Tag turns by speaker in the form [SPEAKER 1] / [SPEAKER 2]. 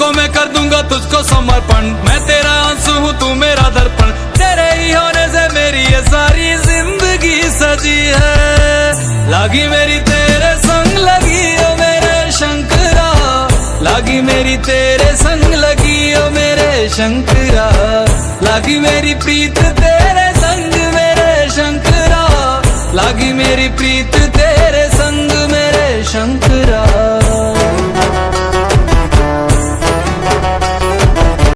[SPEAKER 1] तो मैं कर दूंगा तुझको समर्पण। मैं तेरा आंसू हूँ तू मेरा दर्पण, तेरे ही होने से मेरी ये सारी जिंदगी सजी है। लागी मेरी तेरे संग लगी ओ मेरे शंकरा, लागी मेरी तेरे संग लगी ओ मेरे शंकरा, लागी मेरी प्रीत तेरे संग मेरे शंकरा, लागी मेरी प्रीत तेरे संग मेरे शंकरा।